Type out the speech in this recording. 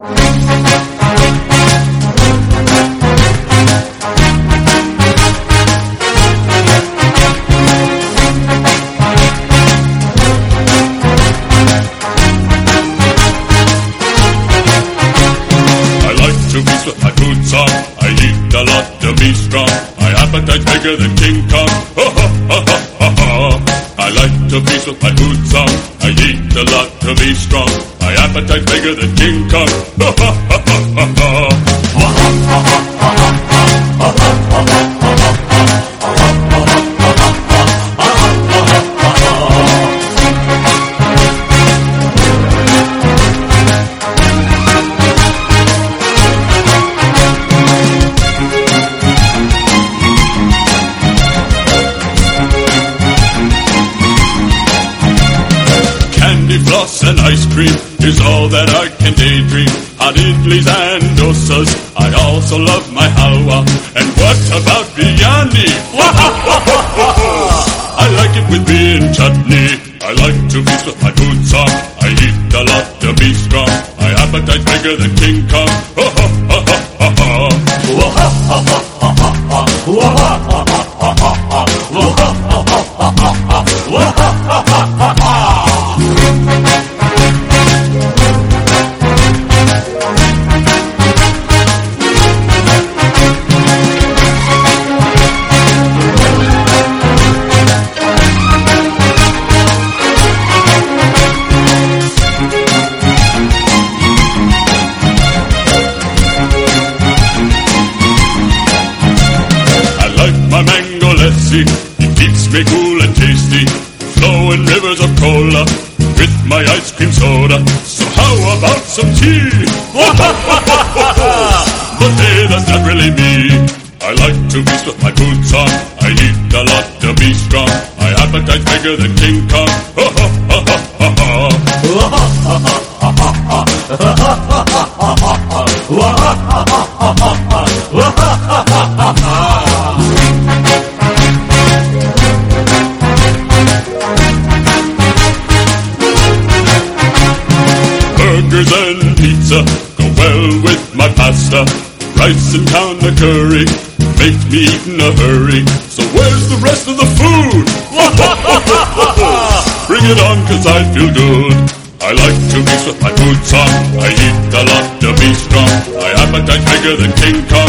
To feast with my boots on, I eat a lot to be strong. My appetite's bigger than King Kong. Ha ha ha ha ha ha. I like to feast with my boots on, I eat a lot to be strong. My appetite's bigger than King Kong. Ha ha ha ha ha ha. Ha ha ha ha ha ha. Floss and ice cream is all that I can daydream. Hot idlis and dosas, I also love my halwa. And what about biryani? I like it with beer and chutney. I like to feast with my boots on, I eat a lot to be strong. My appetite's bigger than King Kong. It keeps me cool and tasty, flowing rivers of cola with my ice cream soda. So how about some tea? But hey, that's not really me. I like to feast with my boots on, I eat a lot to be strong. My appetite's bigger than King Kong. Burgers and pizza go well with my pasta. Rice and tuna curry make me eat in a hurry. So where's the rest of the food? Bring it on, 'cause I feel good. I like to feast with my boots on, I eat a lot to be strong. My appetite's bigger than King Kong.